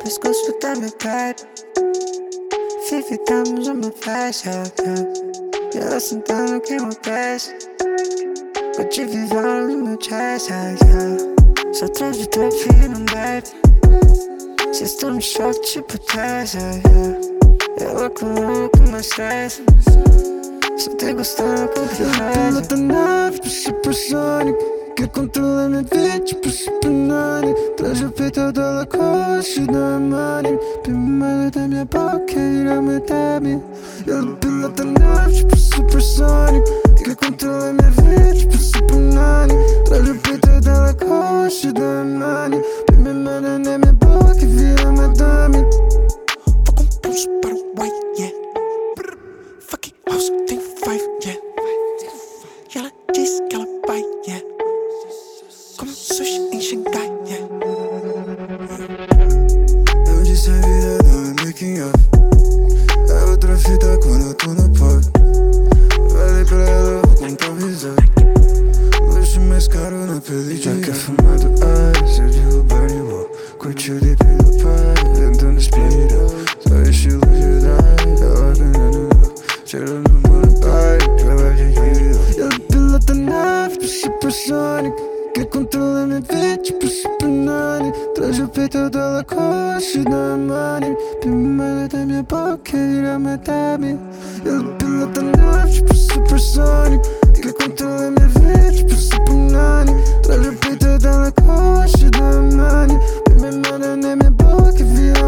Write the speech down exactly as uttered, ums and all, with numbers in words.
pescoço tá meu peito. Ficamos uma festa, e ela sentando que meu peço. Eu te vivendo no meu chest, só atrás de teu filho não bebe. Cês tão no choque tipo Tessa, ela com louco mais stress. Só te gostando com que ela tá nave pro supersônico, quer controlar minha vida tipo Supernani. Traz o peito dela, coxa da money. Primeiro da minha boca, irá matar-me. Ela pilota nave tipo supersônico, quer controlar minha vida tipo Supernani. Traz o peito dela, coxa da money. Primeiro da minha boca, vira madame. Vou comprar um super white, yeah. Fucking house, tem five, yeah. E ela diz que ela vai, yeah. Como sushi em Xangai, yeah. Eu disse a vida não é making up. É outra fita quando eu tô no pub. Falei pra ela, vou comprar um visor. Luxo mais caro na pele de já quer fumar do ice, eu digo Barney Wall. Curtiu de pelo pai, tentando espirar. Só estilo Jedi, ela ganhando não. Cheirando no pai, ela de vida. Ela pilota nave pro supersônico, quer controlar minha vida tipo Supernani. Traz o peito dela, coxa da money. Primeiro da minha boca, irá matar-me. Ela pilota nave tipo supersônico, quer controlar minha vida tipo Supernani. Traz o peito dela, coxa da money. Primeiro da minha boca, vira